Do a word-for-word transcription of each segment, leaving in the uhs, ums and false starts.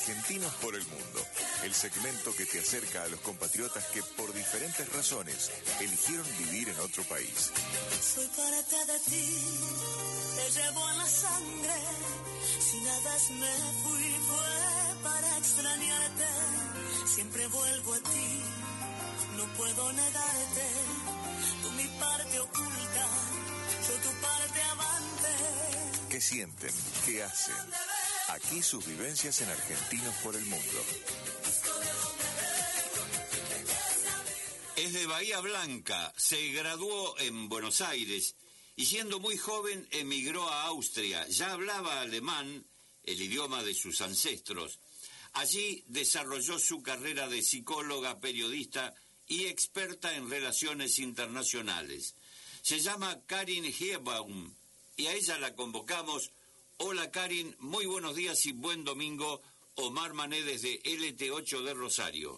Argentinos por el Mundo, el segmento que te acerca a los compatriotas que por diferentes razones eligieron vivir en otro país. Soy parte de ti, te llevo en la sangre, si nada me fui fue para extrañarte, siempre vuelvo a ti, no puedo negarte, tú mi parte oculta, yo tu parte amante. ¿Qué sienten? ¿Qué hacen? Aquí sus vivencias en Argentinos por el Mundo. Es de Bahía Blanca, se graduó en Buenos Aires y siendo muy joven emigró a Austria. Ya hablaba alemán, el idioma de sus ancestros. Allí desarrolló su carrera de psicóloga, periodista y experta en relaciones internacionales. Se llama Karin Hierbaum y a ella la convocamos. Hola Karin, muy buenos días y buen domingo. Omar Mané desde L T ocho de Rosario.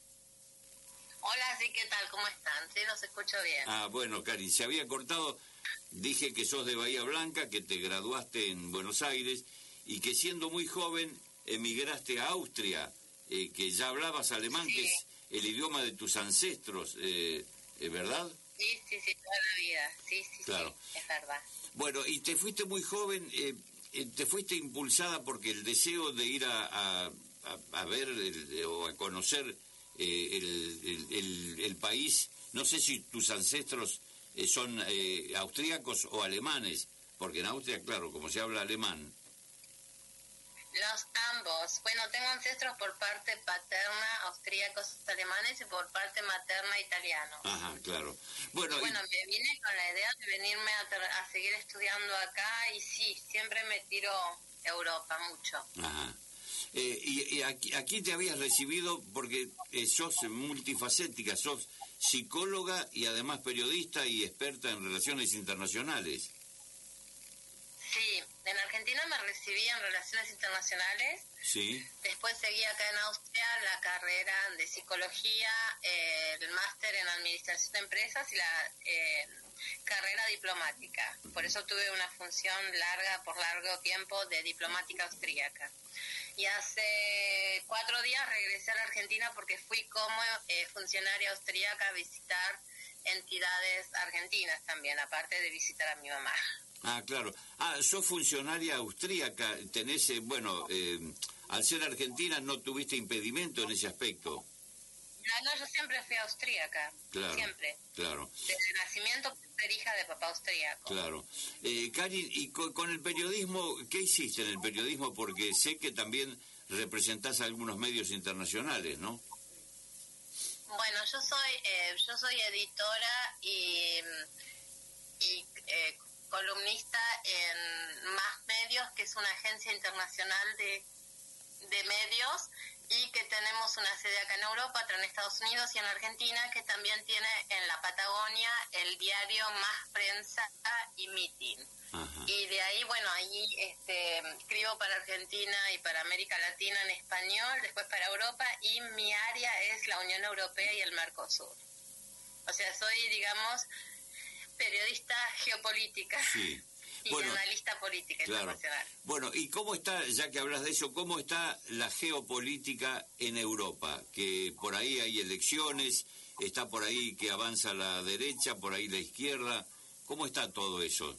Hola, sí, ¿qué tal? ¿Cómo están? Sí, los escucho bien. Ah, bueno, Karin, se había cortado. Dije que sos de Bahía Blanca, que te graduaste en Buenos Aires y que siendo muy joven emigraste a Austria, eh, que ya hablabas alemán, sí, que es el idioma de tus ancestros, eh, ¿es verdad? Sí, sí, sí, toda la vida. Sí, sí, claro. Sí, es verdad. Bueno, y te fuiste muy joven, eh, te fuiste impulsada porque el deseo de ir a, a, a ver el, o a conocer eh, el, el, el, el país. No sé si tus ancestros eh, son eh, austríacos o alemanes, porque en Austria, claro, como se habla alemán. Los ambos. Bueno, tengo ancestros por parte paterna austríacos alemanes y por parte materna italianos. Ajá, claro. Bueno, y bueno, y... me vine con la idea de venirme a, a seguir estudiando acá y sí, siempre me tiro Europa mucho. Ajá. Eh, y, y aquí, aquí te habías recibido porque eh, sos multifacética, sos psicóloga y además periodista y experta en relaciones internacionales. Sí, en Argentina me recibí en Relaciones Internacionales. Sí. Después seguí acá en Austria la carrera de Psicología, eh, el máster en Administración de Empresas y la eh, carrera diplomática. Por eso tuve una función larga, por largo tiempo, de diplomática austríaca. Y hace cuatro días regresé a la Argentina porque fui como eh, funcionaria austríaca a visitar entidades argentinas también, aparte de visitar a mi mamá. Ah, claro. Ah, sos funcionaria austríaca, tenés, eh, bueno, eh, al ser argentina no tuviste impedimento en ese aspecto. No, no, yo siempre fui austríaca, claro, siempre. Claro. Desde el nacimiento ser hija de papá austríaco. Claro. Eh, Karin, y con, con el periodismo, ¿qué hiciste en el periodismo? Porque sé que también representás a algunos medios internacionales, ¿no? Bueno, yo soy, eh, yo soy editora y, y eh, columnista en Más Medios, que es una agencia internacional de, de medios y que tenemos una sede acá en Europa, otra en Estados Unidos y en Argentina, que también tiene en la Patagonia el diario Más Prensa y Mitin. Ajá. Y de ahí, bueno, ahí este, escribo para Argentina y para América Latina en español, después para Europa, y mi área es la Unión Europea y el Mercosur. O sea, soy, digamos, periodista geopolítica. Sí. Y bueno, analista política claro. internacional. Bueno, ¿y cómo está, ya que hablas de eso, cómo está la geopolítica en Europa? Que por ahí hay elecciones, está por ahí que avanza la derecha, por ahí la izquierda. ¿Cómo está todo eso?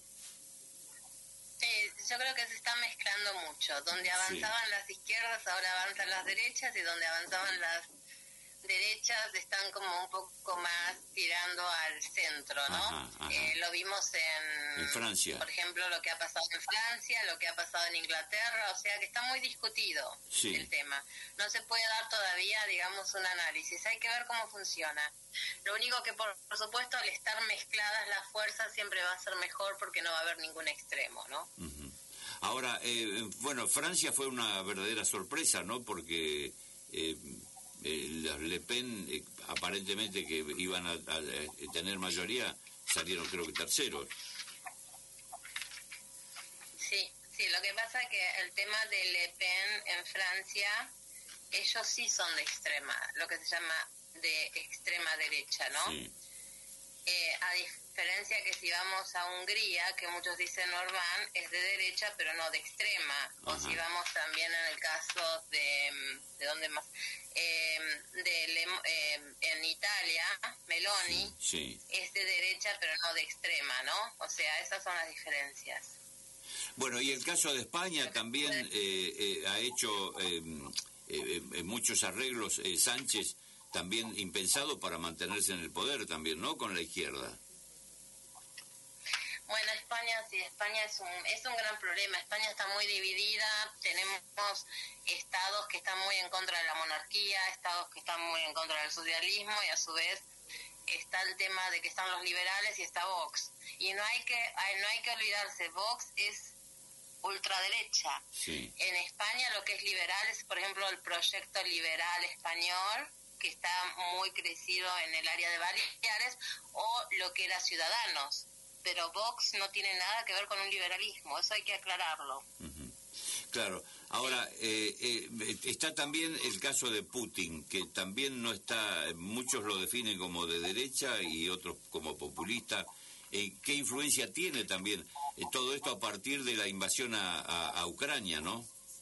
Sí, yo creo que se está mezclando mucho. Donde avanzaban sí. las izquierdas, ahora avanzan las derechas, y donde avanzaban las derechas están como un poco más tirando al centro, ¿no? Ajá, ajá. Eh, lo vimos en, en Francia. Por ejemplo, lo que ha pasado en Francia, lo que ha pasado en Inglaterra, o sea que está muy discutido sí. el tema. No se puede dar todavía, digamos, un análisis. Hay que ver cómo funciona. Lo único que, por, por supuesto, al estar mezcladas las fuerzas siempre va a ser mejor porque no va a haber ningún extremo, ¿no? Uh-huh. Ahora, eh, bueno, Francia fue una verdadera sorpresa, ¿no? Porque... Eh, Eh, los Le Pen, eh, aparentemente que iban a, a, a tener mayoría, salieron creo que terceros. Sí, sí, lo que pasa es que el tema de Le Pen en Francia, ellos sí son de extrema, lo que se llama de extrema derecha, ¿no? Sí. eh, a diferencia que si vamos a Hungría, que muchos dicen Orbán, es de derecha, pero no de extrema. Ajá. O si vamos también en el caso de, ¿de dónde más? Eh, de, eh, en Italia, Meloni, sí, sí. es de derecha, pero no de extrema, ¿no? O sea, esas son las diferencias. Bueno, y el caso de España también eh, eh, ha hecho eh, eh, eh, muchos arreglos, eh, Sánchez, también impensado para mantenerse en el poder también, ¿no? Con la izquierda. Bueno, España, sí, España es un, es un gran problema. España está muy dividida, tenemos estados que están muy en contra de la monarquía, estados que están muy en contra del socialismo, y a su vez está el tema de que están los liberales y está Vox. Y no hay que, no hay que olvidarse, Vox es ultraderecha. Sí. En España lo que es liberal es, por ejemplo, el proyecto liberal español, que está muy crecido en el área de Baleares, o lo que era Ciudadanos. Pero Vox no tiene nada que ver con un liberalismo, eso hay que aclararlo. Uh-huh. Claro, ahora eh, eh, está también el caso de Putin, que también no está, muchos lo definen como de derecha y otros como populista. Eh, ¿Qué influencia tiene también eh, todo esto a partir de la invasión a, a, a Ucrania, no?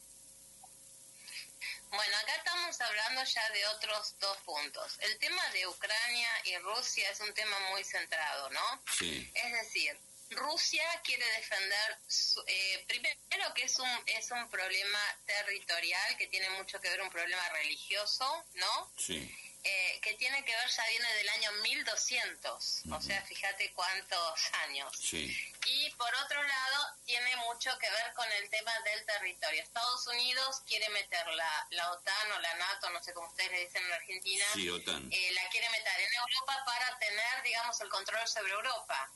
Bueno, acá estamos hablando ya de otros dos puntos. El tema de Ucrania y Rusia es un tema muy centrado, ¿no? Sí. Es decir, Rusia quiere defender, su, eh, primero que es un es un problema territorial que tiene mucho que ver un problema religioso, ¿no? Sí. Eh, que tiene que ver, ya viene del año mil doscientos, uh-huh. O sea, fíjate cuántos años. Sí. Y por otro lado, tiene mucho que ver con el tema del territorio. Estados Unidos quiere meter la, la OTAN o la NATO, no sé cómo ustedes le dicen en Argentina, sí, OTAN. Eh, la quiere meter en Europa para tener, digamos, el control sobre Europa.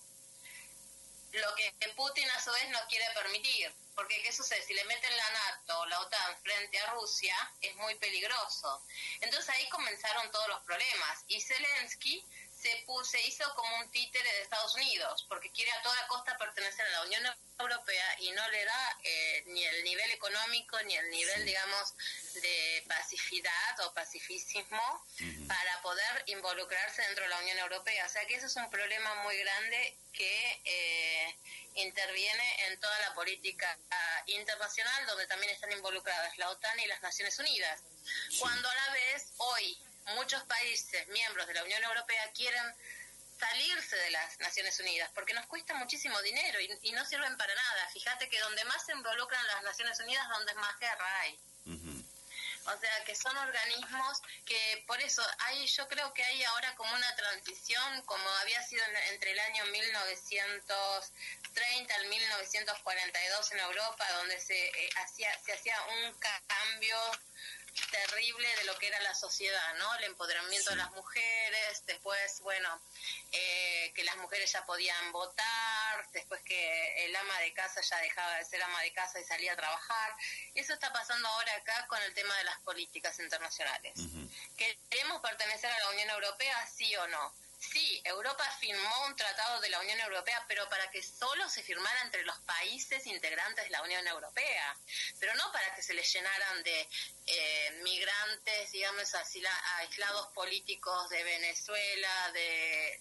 Lo que Putin a su vez no quiere permitir, porque ¿qué sucede? Si le meten la NATO o la OTAN frente a Rusia, es muy peligroso. Entonces ahí comenzaron todos los problemas, y Zelensky se, puso, se hizo como un títere de Estados Unidos, porque quiere a toda costa pertenecer a la Unión Europea y no le da eh, ni el nivel económico ni el nivel, digamos, de pacificidad o pacifismo uh-huh. para poder involucrarse dentro de la Unión Europea. O sea que eso es un problema muy grande que eh, interviene en toda la política uh, internacional, donde también están involucradas la OTAN y las Naciones Unidas. Sí. Cuando a la vez, hoy, muchos países miembros de la Unión Europea quieren salirse de las Naciones Unidas, porque nos cuesta muchísimo dinero y, y no sirven para nada. Fíjate que donde más se involucran las Naciones Unidas, donde más guerra hay. Uh-huh. O sea, que son organismos que, por eso, hay, yo creo que hay ahora como una transición, como había sido en, entre el año mil novecientos treinta al mil novecientos cuarenta y dos en Europa, donde se, eh, hacía, se hacía un cambio terrible de lo que era la sociedad, ¿no? El empoderamiento sí. de las mujeres, después, bueno, eh, que las mujeres ya podían votar, después que el ama de casa ya dejaba de ser ama de casa y salía a trabajar. Eso está pasando ahora acá con el tema de las políticas internacionales. Uh-huh. ¿Queremos pertenecer a la Unión Europea, sí o no? Sí, Europa firmó un tratado de la Unión Europea, pero para que solo se firmara entre los países integrantes de la Unión Europea, pero no para que se les llenaran de eh, migrantes, digamos, así, aislados políticos de Venezuela, de,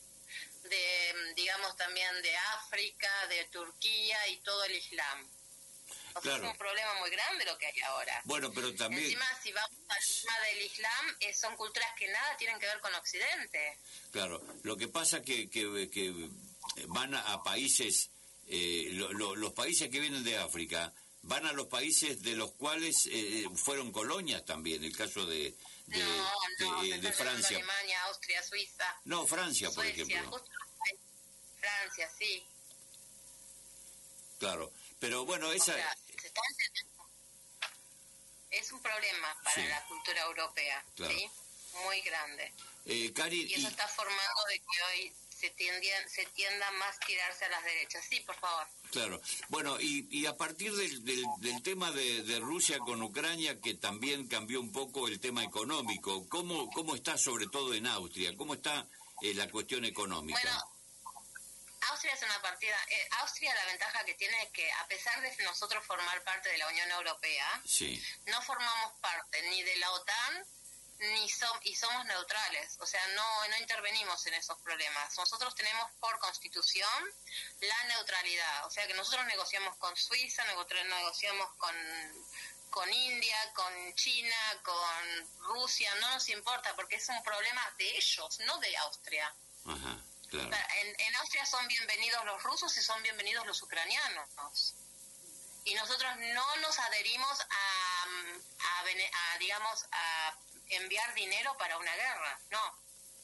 de, digamos, también de África, de Turquía y todo el Islam. O sea, claro. Es un problema muy grande lo que hay ahora. Bueno, pero también... Encima, si vamos al tema del Islam, eh, son culturas que nada tienen que ver con Occidente. Claro, lo que pasa que que, que van a, a países, eh, lo, lo, los países que vienen de África, van a los países de los cuales eh, fueron colonias también, el caso de, de, no, no, de, de, de Francia. Alemania, Austria, Suiza. No, Francia, por Suecia, ejemplo. Justo, Francia, sí. Claro, pero bueno, esa... O sea, se están... Es un problema para sí. la cultura europea, claro. ¿Sí? Muy grande. Eh, Cari, y eso y... está formando de que hoy se, tiendan, se tienda más tirarse a las derechas. Sí, por favor. Claro. Bueno, y, y a partir del, del, del tema de, de Rusia con Ucrania, que también cambió un poco el tema económico, ¿cómo, cómo está sobre todo en Austria? ¿Cómo está eh, la cuestión económica? Bueno, Austria es una partida... Eh, Austria la ventaja que tiene es que, a pesar de nosotros formar parte de la Unión Europea, sí. no formamos parte ni de la OTAN ni som y somos neutrales, o sea, no, no intervenimos en esos problemas. Nosotros tenemos por constitución la neutralidad, o sea que nosotros negociamos con Suiza, negociamos con, con India, con China, con Rusia, no nos importa porque es un problema de ellos, no de Austria. Ajá, claro. En, en Austria son bienvenidos los rusos y son bienvenidos los ucranianos. Y nosotros no nos adherimos a, a, a digamos, a enviar dinero para una guerra, no.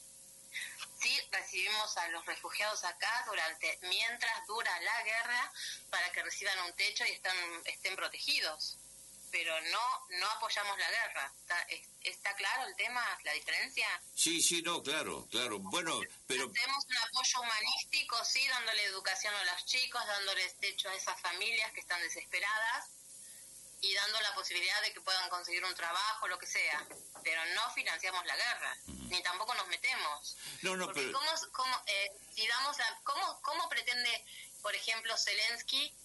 Sí recibimos a los refugiados acá durante mientras dura la guerra para que reciban un techo y están, estén protegidos, pero no no apoyamos la guerra. ¿Está, está claro el tema, la diferencia? Sí, sí, no, claro, claro. Bueno, pero... Tenemos un apoyo humanístico, sí, dándole educación a los chicos, dándoles techo a esas familias que están desesperadas y dando la posibilidad de que puedan conseguir un trabajo, lo que sea, pero no financiamos la guerra, uh-huh. ni tampoco nos metemos. No, no, porque pero... ¿cómo, cómo, eh, si damos la, ¿cómo, ¿Cómo pretende, por ejemplo, Zelensky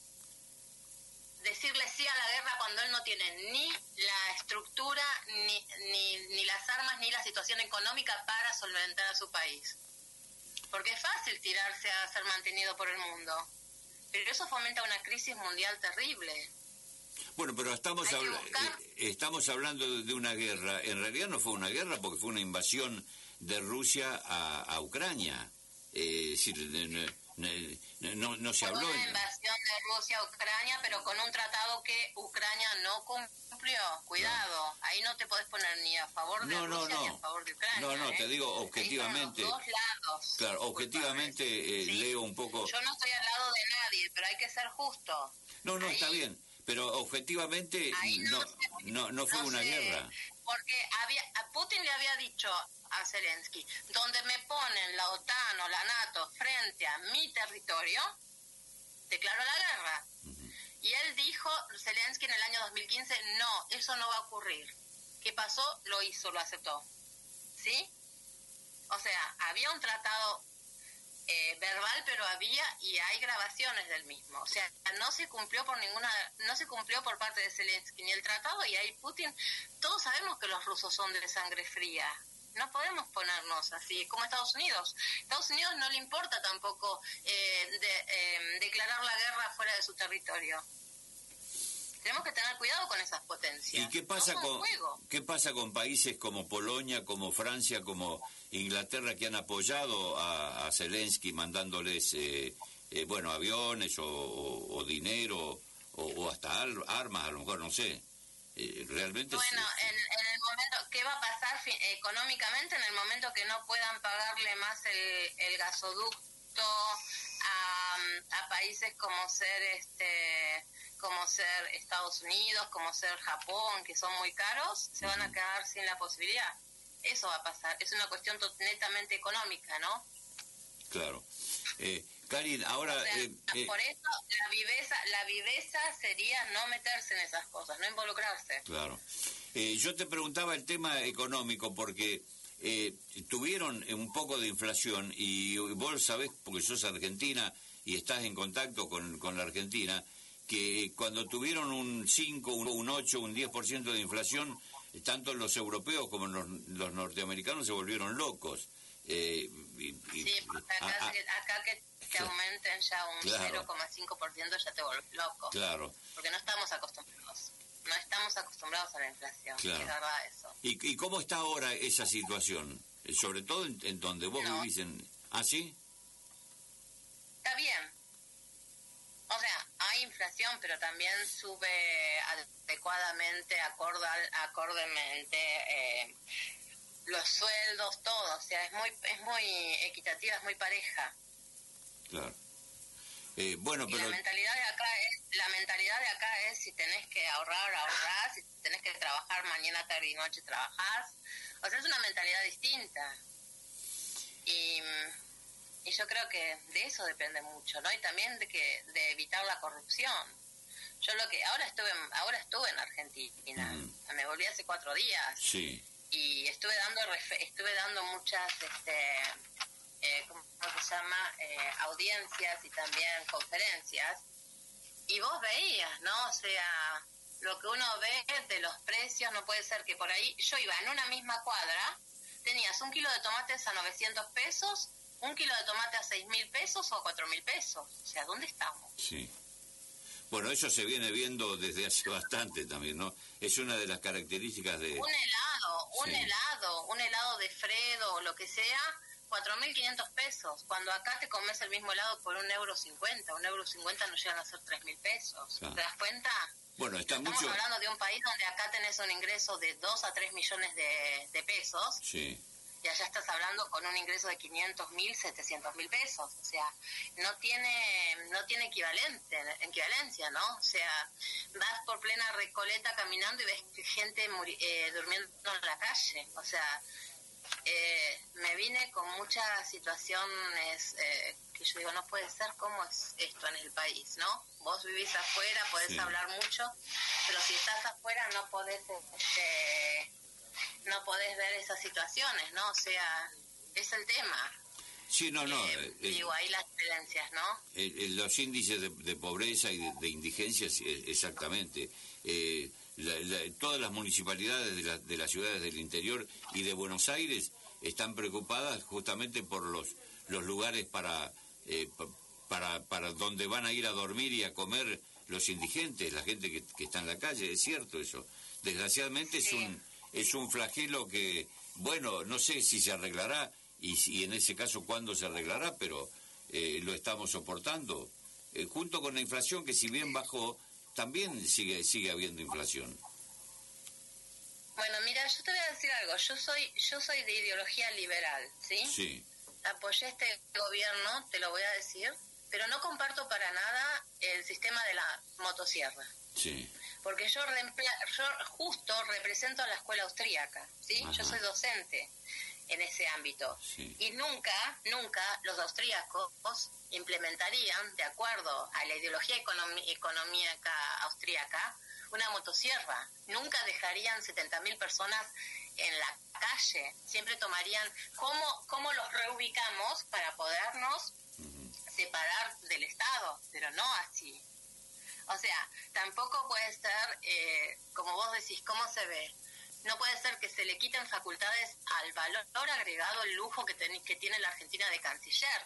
decirle sí a la guerra cuando él no tiene ni la estructura, ni, ni, ni las armas, ni la situación económica para solventar a su país? Porque es fácil tirarse a ser mantenido por el mundo, pero eso fomenta una crisis mundial terrible. Bueno, pero estamos, habla eh, estamos hablando de una guerra. En realidad no fue una guerra porque fue una invasión de Rusia a, a Ucrania. Eh, es decir, no, no, no se habló... Fue una invasión de Rusia a Ucrania, pero con un tratado que Ucrania no cumplió. Cuidado, no. Ahí no te podés poner ni a favor de no, Rusia no, no. ni a favor de Ucrania. No, no, ¿eh? te digo objetivamente... Ahí son los dos lados. Claro, objetivamente eh, ¿sí? leo un poco... Yo no estoy al lado de nadie, pero hay que ser justo. No, no, ahí... está bien. Pero objetivamente no, no, no, no fue no una sé, guerra. Porque había, a Putin le había dicho a Zelensky, donde me ponen la OTAN o la NATO frente a mi territorio, declaro la guerra. Uh-huh. Y él dijo, Zelensky en el año dos mil quince, no, eso no va a ocurrir. ¿Qué pasó? Lo hizo, lo aceptó. ¿Sí? O sea, había un tratado... Eh, verbal, pero había y hay grabaciones del mismo. O sea, no se cumplió por ninguna, no se cumplió por parte de Zelensky ni el tratado, y ahí Putin, todos sabemos que los rusos son de sangre fría. No podemos ponernos así, como Estados Unidos. Estados Unidos no le importa tampoco eh, de, eh, declarar la guerra fuera de su territorio. Tenemos que tener cuidado con esas potencias. ¿Y qué pasa no con qué pasa con países como Polonia, como Francia, como Inglaterra, que han apoyado a, a Zelensky mandándoles eh, eh, bueno, aviones o, o, o dinero o, o hasta al, armas, a lo mejor, no sé? Eh, realmente bueno, sí, en, en el momento, ¿qué va a pasar fi, económicamente en el momento que no puedan pagarle más el, el gasoducto a, a países como ser este como ser Estados Unidos, como ser Japón, que son muy caros, se van a quedar sin la posibilidad? Eso va a pasar. Es una cuestión netamente económica, ¿no? Claro. Eh, Karin, ahora... O sea, eh, eh, por eso la viveza, la viveza sería no meterse en esas cosas, no involucrarse. Claro. Eh, yo te preguntaba el tema económico porque eh, tuvieron un poco de inflación y vos sabés, porque sos argentina y estás en contacto con, con la Argentina, que cuando tuvieron un cinco, un ocho, un diez por ciento de inflación, tanto los europeos como los, los norteamericanos se volvieron locos. Eh, y, y, sí, porque acá, a, a, acá que te aumenten ya un claro. cero coma cinco por ciento ya te vuelves loco. Claro. Porque no estamos acostumbrados. No estamos acostumbrados a la inflación. Claro. Es verdad eso. ¿Y, ¿Y cómo está ahora esa situación? Sobre todo en, en donde vos no. vivís en... ¿Ah, sí? Está bien. O sea, hay inflación, pero también sube adecuadamente, acordal, acordemente, eh, los sueldos, todo. O sea, es muy es muy equitativa, es muy pareja. Claro. Eh, bueno, y pero... la mentalidad de acá es, la mentalidad de acá es si tenés que ahorrar, ahorrás, si tenés que trabajar mañana, tarde y noche, trabajás. O sea, es una mentalidad distinta. Y... Y yo creo que de eso depende mucho, ¿no? Y también de que de evitar la corrupción. Yo lo que ahora estuve ahora estuve en Argentina, mm. me volví hace cuatro días. Sí. Y estuve dando estuve dando muchas este eh, ¿cómo se llama? Eh, audiencias y también conferencias. Y vos veías, ¿no? O sea, lo que uno ve de los precios, no puede ser que por ahí, yo iba en una misma cuadra, tenías un kilo de tomates a novecientos pesos, un kilo de tomate a seis mil pesos o a cuatro mil pesos. O sea, ¿dónde estamos? Sí. Bueno, eso se viene viendo desde hace bastante también, ¿no? Es una de las características de... Un helado, un sí. helado, un helado de Fredo o lo que sea, cuatro mil quinientos pesos. Cuando acá te comes el mismo helado por un euro cincuenta, un euro cincuenta no llegan a ser tres mil pesos. Claro. ¿Te das cuenta? Bueno, está Estamos mucho... hablando de un país donde acá tenés un ingreso de dos a tres millones de, de pesos. Sí. Y allá estás hablando con un ingreso de quinientos mil, setecientos mil pesos. O sea, no tiene no tiene equivalente, equivalencia, ¿no? O sea, vas por plena Recoleta caminando y ves gente muri, eh, durmiendo en la calle. O sea, eh, me vine con muchas situaciones eh, que yo digo, no puede ser, ¿cómo es esto en el país, no? Vos vivís afuera, podés sí. hablar mucho, pero si estás afuera no podés... Este, no podés ver esas situaciones, ¿no? O sea, es el tema. Sí, no, no. Eh, eh, digo, ahí las diferencias, ¿no? Eh, eh, los índices de, de pobreza y de, de indigencia, eh, exactamente. Eh, la, la, todas las municipalidades de, la, de las ciudades del interior y de Buenos Aires están preocupadas justamente por los, los lugares para, eh, para, para donde van a ir a dormir y a comer los indigentes, la gente que, que está en la calle, es cierto eso. Desgraciadamente sí. es un... Es un flagelo que, bueno, no sé si se arreglará y, si, en ese caso cuándo se arreglará, pero eh, lo estamos soportando. Eh, junto con la inflación, que si bien bajó, también sigue sigue habiendo inflación. Bueno, mira, yo te voy a decir algo. Yo soy yo soy de ideología liberal, ¿sí? Sí. Apoyé este gobierno, te lo voy a decir, pero no comparto para nada el sistema de la motosierra. Sí. Porque yo, yo justo represento a la escuela austríaca, ¿sí? Ajá. Yo soy docente en ese ámbito. Sí. Y nunca, nunca los austríacos implementarían, de acuerdo a la ideología economi- económica austríaca, una motosierra. Nunca dejarían setenta mil personas en la calle. Siempre tomarían cómo, cómo los reubicamos para podernos uh-huh. separar del Estado, pero no así. O sea, tampoco puede ser, eh, como vos decís, ¿cómo se ve? No puede ser que se le quiten facultades al valor agregado, el lujo que, ten, que tiene la Argentina de canciller.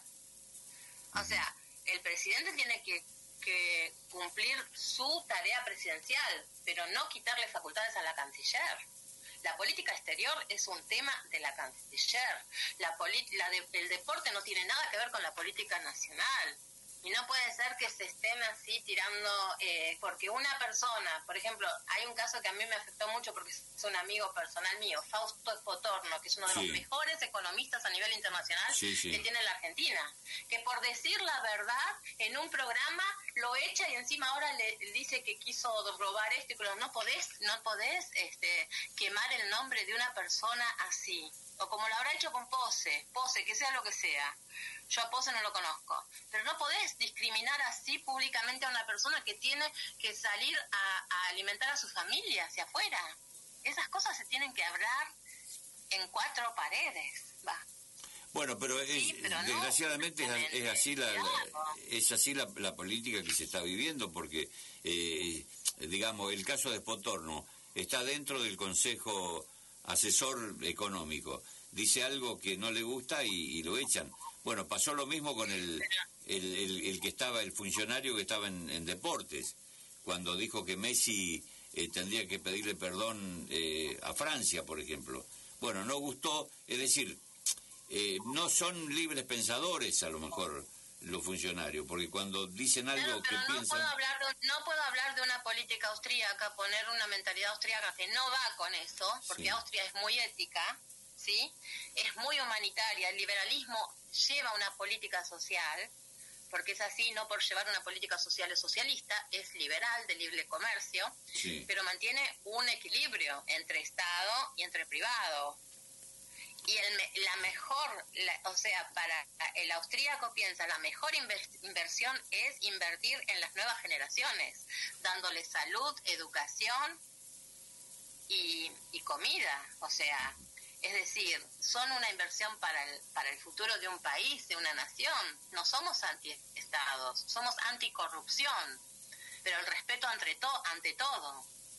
O sea, el presidente tiene que, que cumplir su tarea presidencial, pero no quitarle facultades a la canciller. La política exterior es un tema de la canciller. La poli- la de, el deporte no tiene nada que ver con la política nacional. Y no puede ser que se estén así tirando, eh, porque una persona, por ejemplo, hay un caso que a mí me afectó mucho porque es un amigo personal mío, Fausto Espotorno, que es uno de sí. los mejores economistas a nivel internacional sí, sí. que tiene la Argentina, que por decir la verdad en un programa lo echa y encima ahora le dice que quiso robar esto, pero no podés, no podés este, quemar el nombre de una persona así, o como lo habrá hecho con Pose, Pose, que sea lo que sea. Yo a Pose no lo conozco, pero no podés discriminar así públicamente a una persona que tiene que salir a, a alimentar a su familia hacia afuera. Esas cosas se tienen que hablar en cuatro paredes, va. Bueno, pero, es, sí, pero no, desgraciadamente es, es así la, la es así la, la política que se está viviendo, porque eh, digamos el caso de Espotorno está dentro del Consejo Asesor Económico, dice algo que no le gusta y, y lo echan. Bueno, pasó lo mismo con el el, el, el que estaba, el funcionario que estaba en, en deportes, cuando dijo que Messi eh, tendría que pedirle perdón eh, a Francia, por ejemplo. Bueno, no gustó, es decir, eh, no son libres pensadores a lo mejor los funcionarios, porque cuando dicen algo claro, pero que no piensan... Puedo hablar de, no puedo hablar de una política austríaca, poner una mentalidad austríaca que no va con eso, porque sí. Austria es muy ética, ¿sí? Es muy humanitaria, el liberalismo lleva una política social, porque es así, no por llevar una política social es socialista, es liberal, de libre comercio, sí. pero mantiene un equilibrio entre Estado y entre privado. Y el, la mejor, la, o sea, para el austríaco piensa, la mejor inver, inversión es invertir en las nuevas generaciones, dándoles salud, educación y, y comida, o sea... Es decir, son una inversión para el, para el futuro de un país, de una nación. No somos anti-estados, somos anticorrupción, pero el respeto ante, to, ante todo.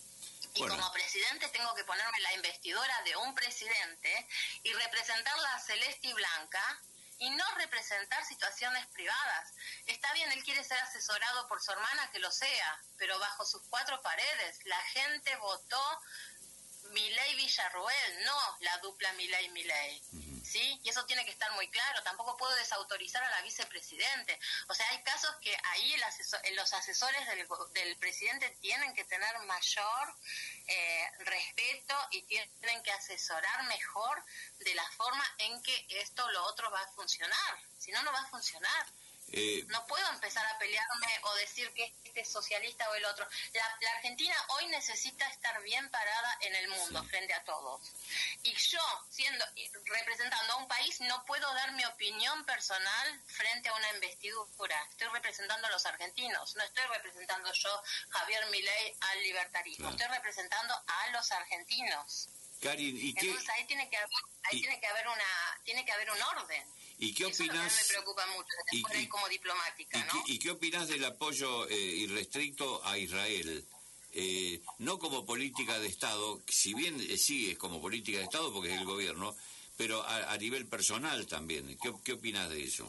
Y bueno. como presidente tengo que ponerme la investidura de un presidente y representar la celeste y blanca y no representar situaciones privadas. Está bien, él quiere ser asesorado por su hermana, que lo sea, pero bajo sus cuatro paredes. La gente votó Milei Villarruel, no la dupla Milei Milei. ¿Sí? Y eso tiene que estar muy claro. Tampoco puedo desautorizar a la vicepresidente. O sea, hay casos que ahí el asesor, los asesores del, del presidente tienen que tener mayor eh, respeto y tienen que asesorar mejor de la forma en que esto o lo otro va a funcionar. Si no, no va a funcionar. Eh, no puedo empezar a pelearme o decir que este es socialista o el otro. La, la Argentina hoy necesita estar bien parada en el mundo, sí, frente a todos. Y yo, siendo representando a un país, no puedo dar mi opinión personal frente a una investidura. Estoy representando a los argentinos. No estoy representando yo, Javier Milei, al libertarismo. Claro. Estoy representando a los argentinos. Karin, ¿y qué? Entonces ahí tiene que haber, ahí y... tiene que haber una, tiene que haber un orden. ¿Y qué Eso opinás? Es lo que me preocupa mucho, y, y, como diplomática, y, ¿no? ¿Y qué opinás del apoyo eh, irrestricto a Israel? Eh, no como política de Estado, si bien eh, sí es como política de Estado porque es el gobierno, pero a, a nivel personal también. ¿Qué, qué opinás de eso?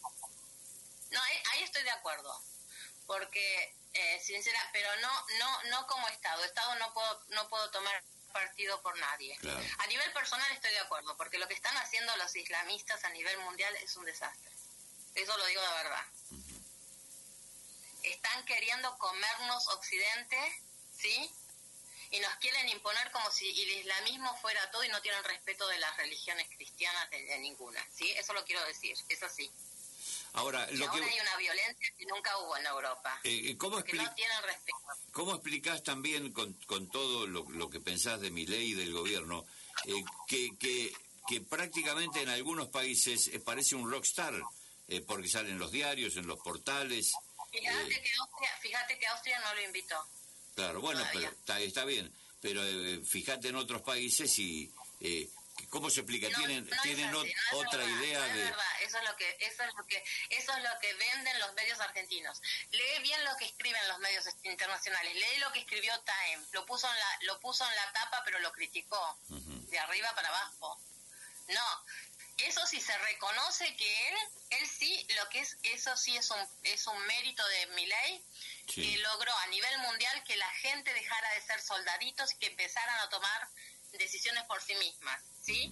No, ahí, ahí estoy de acuerdo, porque, eh, sincera, pero no, no, no como Estado. Estado no puedo, no puedo tomar partido por nadie. Claro. A nivel personal estoy de acuerdo, porque lo que están haciendo los islamistas a nivel mundial es un desastre. Eso lo digo de verdad. Uh-huh. Están queriendo comernos Occidente, ¿sí? Y nos quieren imponer como si el islamismo fuera todo y no tienen respeto de las religiones cristianas de, de ninguna, ¿sí? Eso lo quiero decir, es así. Ahora, y lo ahora que... hay una violencia que nunca hubo en Europa. Eh, ¿cómo expli... no tienen respeto. ¿Cómo explicás también con, con todo lo, lo que pensás de Milei y del gobierno, eh, que, que, que prácticamente en algunos países eh, parece un rockstar, eh, porque salen en los diarios, en los portales? Fíjate, eh... que Austria, fíjate que Austria no lo invitó. Claro, bueno, todavía. pero está, está bien, pero eh, fíjate en otros países y... Eh, ¿cómo se explica? No, ¿Tienen, no ¿tienen así, no otra verdad, idea no de...? Es verdad, eso es lo que, eso es lo que, eso es lo que venden los medios argentinos. Lee bien lo que escriben los medios internacionales, lee lo que escribió Time, lo puso en la, lo puso en la tapa, pero lo criticó, uh-huh, de arriba para abajo. No, eso sí se reconoce que él, él sí, lo que es, eso sí es un, es un mérito de Milei, sí, que logró a nivel mundial que la gente dejara de ser soldaditos y que empezaran a tomar decisiones por sí mismas, ¿sí?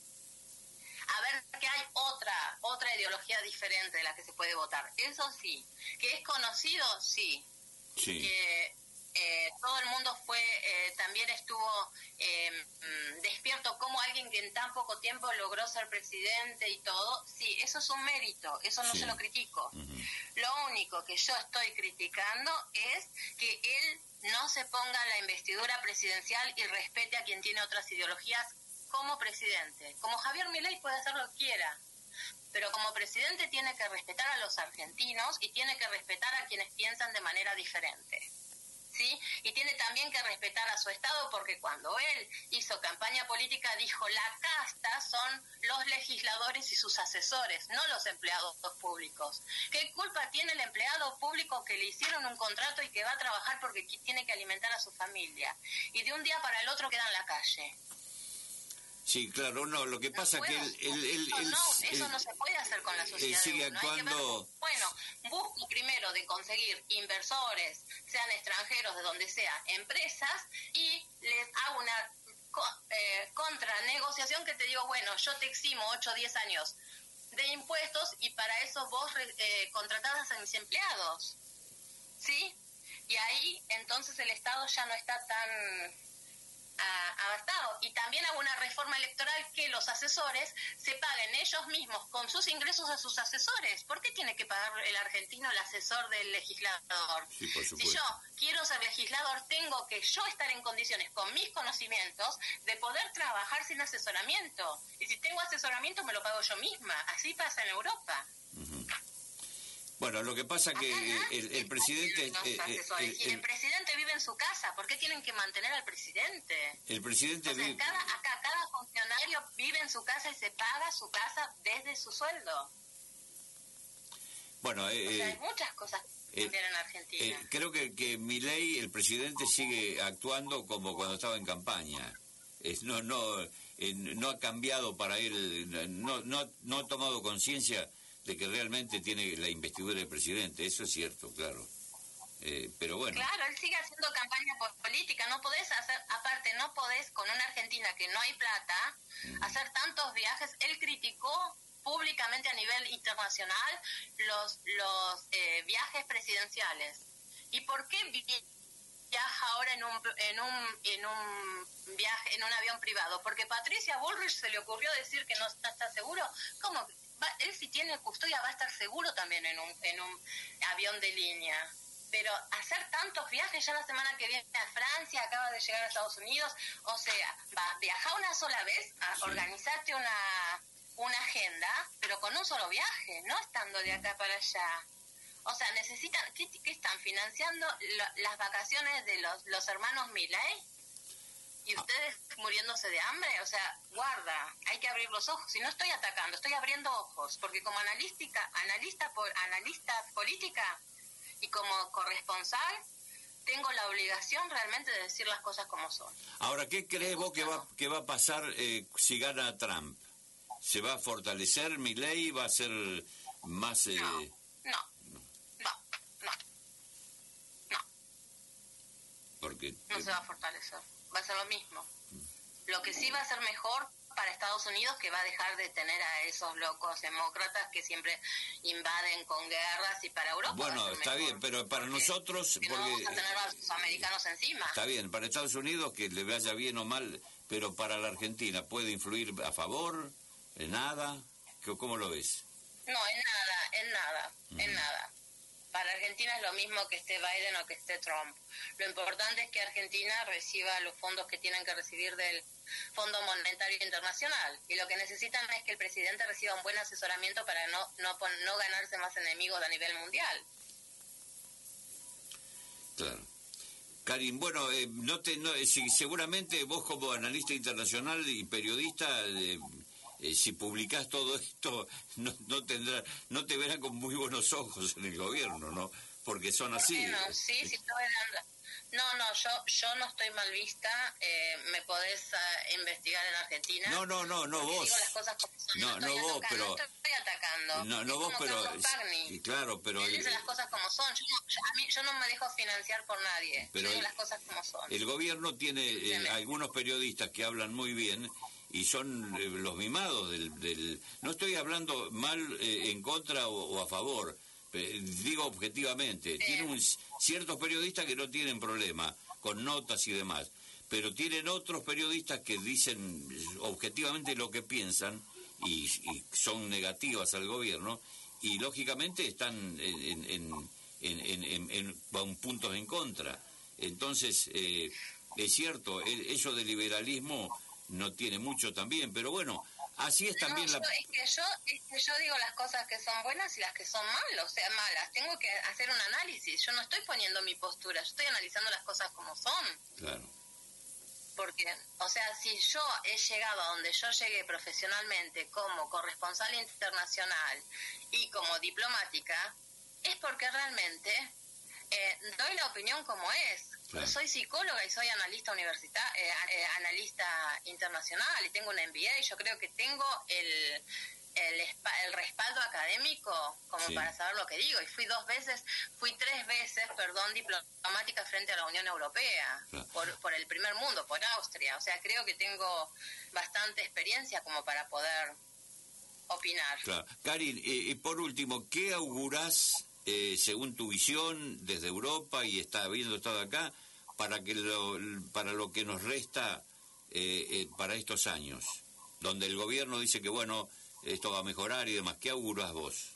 A ver que hay otra otra ideología diferente de la que se puede votar. Eso sí. Que es conocido, sí. Sí. Que eh, todo el mundo fue, eh, también estuvo eh, despierto como alguien que en tan poco tiempo logró ser presidente y todo. Sí, eso es un mérito, eso no sí. se lo critico. Uh-huh. Lo único que yo estoy criticando es que él no se ponga en la investidura presidencial y respete a quien tiene otras ideologías como presidente. Como Javier Milei puede hacer lo que quiera, pero como presidente tiene que respetar a los argentinos y tiene que respetar a quienes piensan de manera diferente, ¿sí? Y tiene también que respetar a su Estado, porque cuando él hizo campaña política dijo: la casta son los legisladores y sus asesores, no los empleados públicos. ¿Qué culpa tiene el empleado público que le hicieron un contrato y que va a trabajar porque tiene que alimentar a su familia y de un día para el otro queda en la calle? Sí, claro, no, lo que no pasa puedo, que él... él, él no, él, no, eso él, no se puede hacer con la sociedad. Él sigue de uno. actuando... Ver, bueno, busco primero de conseguir inversores, sean extranjeros, de donde sea, empresas, y les hago una eh, contranegociación que te digo, bueno, yo te eximo ocho o diez años de impuestos y para eso vos eh, contratás a mis empleados, ¿sí? Y ahí entonces el Estado ya no está tan... abastado. Y también hago una reforma electoral que los asesores se paguen ellos mismos con sus ingresos a sus asesores. ¿Por qué tiene que pagar el argentino el asesor del legislador? Sí, por supuesto. Si yo quiero ser legislador, tengo que yo estar en condiciones con mis conocimientos de poder trabajar sin asesoramiento. Y si tengo asesoramiento me lo pago yo misma. Así pasa en Europa. Uh-huh. Bueno, lo que pasa que el, el, el presidente... Eh, el, el, y el presidente vive en su casa. ¿Por qué tienen que mantener al presidente? El presidente o sea, vive... Cada, acá cada funcionario vive en su casa y se paga su casa desde su sueldo. Bueno, eh, o sea, hay muchas cosas que eh, cambiar en Argentina. Eh, creo que, que Milei, el presidente, sigue actuando como cuando estaba en campaña. Eh, no, no, eh, no ha cambiado para él, no, no, no ha tomado conciencia de que realmente tiene la investidura de presidente. Eso es cierto, claro. Eh, pero bueno. Claro, él sigue haciendo campaña política. No podés hacer, aparte, no podés con una Argentina que no hay plata, mm. hacer tantos viajes. Él criticó públicamente a nivel internacional los los eh, viajes presidenciales. ¿Y por qué viaja ahora en un en un en un viaje en un avión privado? Porque Patricia Bullrich se le ocurrió decir que no está, está seguro. ¿Cómo? Va, él si tiene custodia va a estar seguro también en un en un avión de línea. Pero hacer tantos viajes, ya la semana que viene a Francia, acaba de llegar a Estados Unidos, o sea, va a viajar una sola vez, a sí. organizarte una una agenda, pero con un solo viaje, no estando de acá para allá. O sea, necesitan, ¿qué, qué están financiando? Lo, las vacaciones de los, los hermanos Milei, y ustedes muriéndose de hambre. O sea, guarda, hay que abrir los ojos. Y no estoy atacando, estoy abriendo ojos, porque como analística, analista, analista política y como corresponsal, tengo la obligación realmente de decir las cosas como son. Ahora, ¿qué crees vos que va, que va a pasar eh, si gana Trump? ¿Se va a fortalecer Milei? ¿Va a ser más...? Eh... No, no, no, no, no. Porque, no eh... se va a fortalecer, va a ser lo mismo. Lo que sí va a ser mejor para Estados Unidos, que va a dejar de tener a esos locos demócratas que siempre invaden con guerras, y para Europa bueno, está mejor, bien, pero para porque, nosotros... porque porque, no vamos a tener a los americanos encima. Está bien, para Estados Unidos que le vaya bien o mal, pero para la Argentina, ¿puede influir a favor? ¿En nada? ¿Cómo lo ves? No, en nada, en nada, uh-huh. en nada. Para Argentina es lo mismo que esté Biden o que esté Trump. Lo importante es que Argentina reciba los fondos que tienen que recibir del Fondo Monetario Internacional. Y lo que necesitan es que el presidente reciba un buen asesoramiento para no no, no ganarse más enemigos a nivel mundial. Claro. Karin, bueno, eh, no te, no, eh, seguramente vos como analista internacional y periodista... Eh, Eh, si publicás todo esto, no, no tendrá, no te verán con muy buenos ojos en el gobierno, ¿no? Porque son así. No, sí, sí, estoy dando. No, no, yo yo no estoy mal vista. Eh, me podés uh, investigar en Argentina. No, no, no, no vos. Digo las cosas como son. No, no, no vos, atacando, pero. No estoy atacando. No, no vos, pero. Y claro, pero. Él dice las cosas como son. Yo, yo, a mí, yo no me dejo financiar por nadie. Pero yo digo el, las cosas como son. El gobierno tiene eh, algunos periodistas que hablan muy bien. Y son eh, los mimados del, del... No estoy hablando mal eh, en contra o, o a favor, eh, digo objetivamente. Sí. Tiene un, ciertos periodistas que no tienen problema con notas y demás, pero tienen otros periodistas que dicen objetivamente lo que piensan y, y son negativas al gobierno y lógicamente están en, en, en, en, en, en, en puntos en contra. Entonces, eh, es cierto, eso del liberalismo... no tiene mucho también, pero bueno, así es también no, la... Yo, es, que yo, es que yo digo las cosas que son buenas y las que son malas, o sea, malas. Tengo que hacer un análisis. Yo no estoy poniendo mi postura, yo estoy analizando las cosas como son. Claro. Porque, o sea, si yo he llegado a donde yo llegué profesionalmente como corresponsal internacional y como diplomática, es porque realmente eh, doy la opinión como es. Claro. Soy psicóloga y soy analista universitaria, eh, eh, analista internacional y tengo una M B A y yo creo que tengo el el, el respaldo académico como sí. para saber lo que digo. Y fui dos veces, fui tres veces, perdón, diplomática frente a la Unión Europea, claro. por, por el primer mundo, por Austria. O sea, creo que tengo bastante experiencia como para poder opinar. Claro. Karin, y, y por último, ¿qué augurás? Eh, según tu visión desde Europa y está habiendo estado acá para que lo, para lo que nos resta eh, eh, para estos años, donde el gobierno dice que bueno, esto va a mejorar y demás. ¿Qué auguras vos?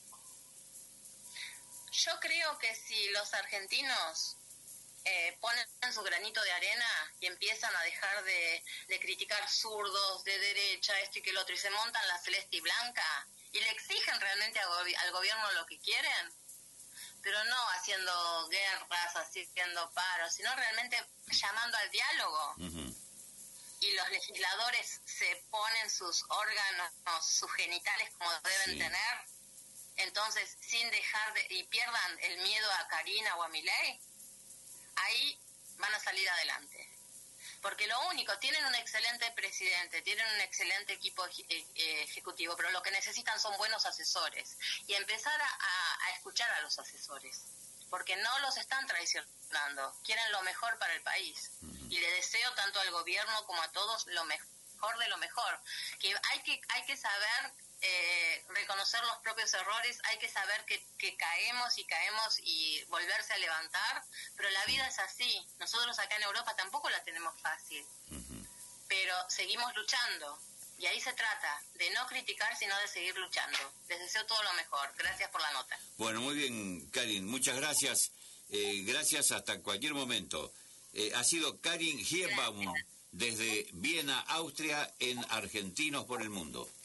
Yo creo que si los argentinos eh, ponen su granito de arena y empiezan a dejar de, de criticar zurdos de derecha, esto y que el otro, y se montan la celeste y blanca y le exigen realmente al, gobi- al gobierno lo que quieren, pero no haciendo guerras, haciendo paros, sino realmente llamando al diálogo. Uh-huh. Y los legisladores se ponen sus órganos, sus genitales como deben sí. tener, entonces sin dejar de, y pierdan el miedo a Karina o a Milei, ahí van a salir adelante. Porque lo único, tienen un excelente presidente, tienen un excelente equipo ejecutivo, pero lo que necesitan son buenos asesores. Y empezar a, a, a escuchar a los asesores, porque no los están traicionando, quieren lo mejor para el país. Y le deseo tanto al gobierno como a todos lo mejor de lo mejor. Que hay que, hay que saber eh, reconocer los propios errores, hay que saber que, que caemos y caemos y volverse a levantar, pero la vida es así. Nosotros acá en Europa tampoco la tenemos fácil, uh-huh. pero seguimos luchando, y ahí se trata de no criticar, sino de seguir luchando. Les deseo todo lo mejor. Gracias por la nota. Bueno, muy bien, Karin, muchas gracias. Eh, gracias hasta cualquier momento. Eh, ha sido Karin Hierbaum desde Viena, Austria, en Argentinos por el Mundo.